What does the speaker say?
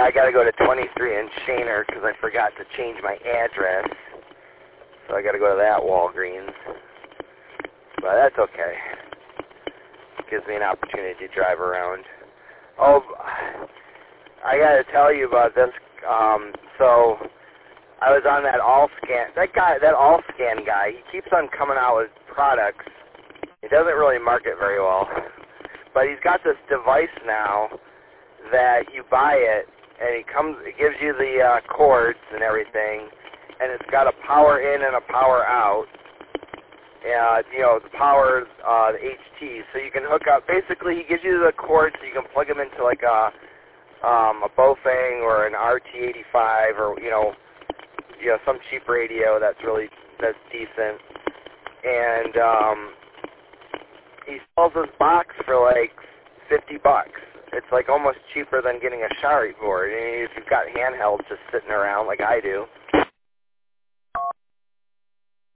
Yeah, I got to go to 23 in Shaner because I forgot to change my address. So I got to go to that Walgreens. But that's okay. Gives me an opportunity to drive around. Oh, I got to tell you about this. So I was on that Allscan. That Allscan guy, he keeps on coming out with products. He doesn't really market very well. But he's got this device now that you buy it, and it gives you the cords and everything, and it's got a power in and a power out. The power, the HT, so you can hook up. Basically, he gives you the cords so you can plug them into like a Bofang or an RT85 or some cheap radio that's decent. And he sells this box for like $50. It's like almost cheaper than getting a Shari board. And if you've got handhelds just sitting around like I do.